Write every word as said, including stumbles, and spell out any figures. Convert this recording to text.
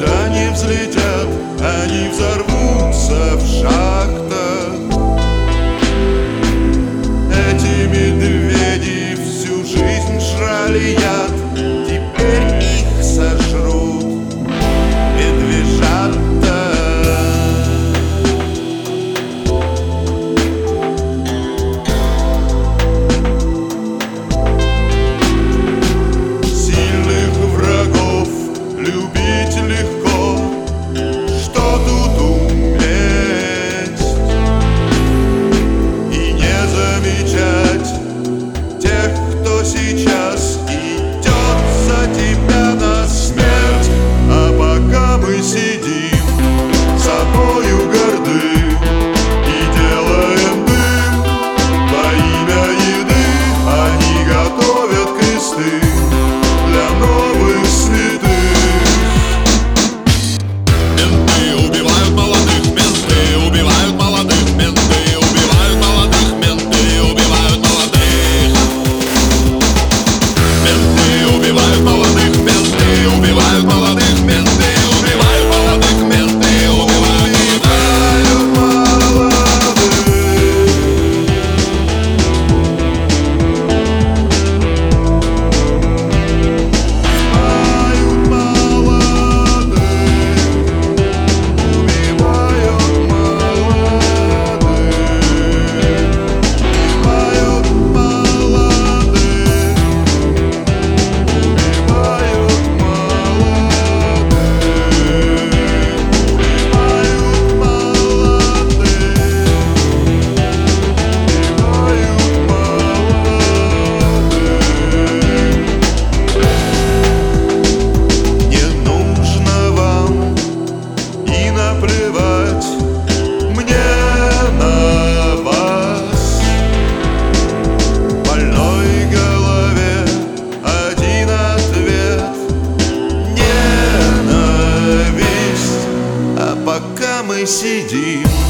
никогда не взлетят, они взорвутся в шахтах. Эти медведи всю жизнь жрали яд, теперь их сожрут медвежата. Сильных врагов любить легко, что тут уметь и не замечать тех, кто сейчас идет за тебя на смерть. А пока мы сидим, собою горды и делаем дым во имя еды, они готовят кресты для новых святых. Менты убивают молодых, менты убивают молодых, менты убивают молодых, менты убивают молодых. Менты убивают молодых, менты убивают молодых, менты убивают молодых, менты убивают Молодых. Убивают молодых. Убивают молодых. Убивают молодых. Убивают Не нужно вам и наплевать мне на вас. В больной голове один ответ — ненависть. А пока мы сидим,